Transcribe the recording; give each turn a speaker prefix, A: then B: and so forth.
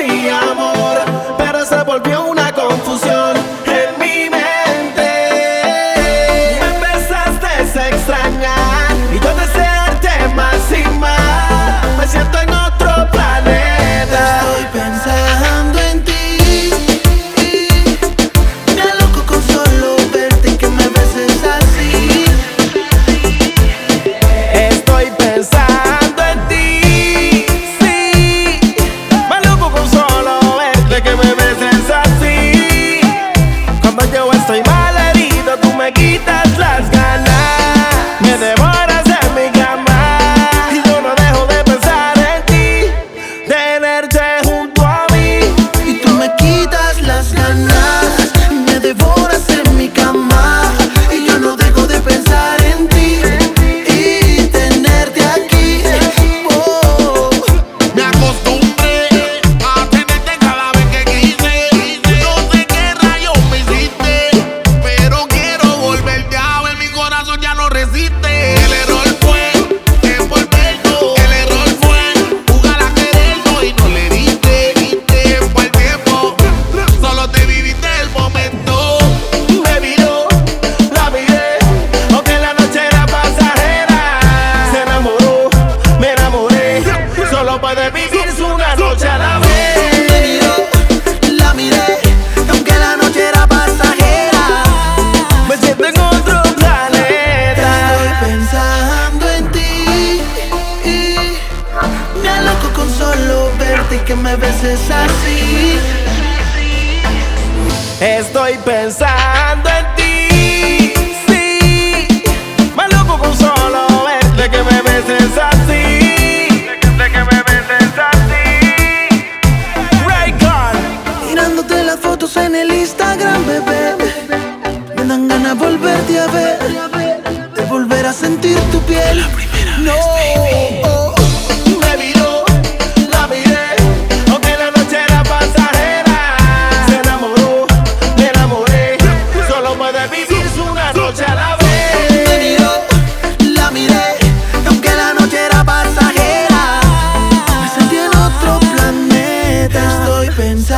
A: mi amor, pero se volvió una confusión en mi mente. Me empezaste a extrañar y yo desearte más y más. Me siento en otro planeta.
B: Estoy pensando en ti. Me aloco con solo verte y que me beses así.
A: Estoy pensando en ti, sí. Me aloco con solo verte, que me beses así. Cuando yo estoy mal herido, tú me quitas las ganas. Me devoras en mi cama y yo no dejo de pensar en ti, tenerte junto a mí.
B: Y tú me quitas las ganas, me devoras en mi cama. Y yo no dejo de pensar en ti y tenerte aquí. Oh.
C: Me acostumbré a tenerte cada vez que quise. No sé qué rayos me hiciste, pero quiero volverte a ver. Mi corazón ya no resiste. El error fue envolvernos. El error fue jugar a querernos y no le diste tiempo al tiempo. Solo te viviste el momento.
A: Me miró, la miré, aunque la noche era pasajera. Se enamoró, me enamoré. Solo puede vivirse una noche a la vez.
B: Me miró, la miré, aunque la noche era pasajera.
A: Me siento en otro planeta.
B: Estoy pensando en ti. Me aloco con solo verte y que me beses así.
A: Estoy pensando en ti, sí. Me loco con solo verte, que me beses así. De que me beses así. Raycon.
B: Mirándote las fotos en el Instagram, bebé. Me dan ganas de volverte a ver, de volver a sentir tu piel. No,
A: Me miró, la miré, aunque la noche era pasajera. Se enamoró, me enamoré. Solo puede vivirse una noche a la
B: me
A: vez.
B: miró, la miré, aunque la noche era pasajera. Me sentí en otro planeta. Estoy pensando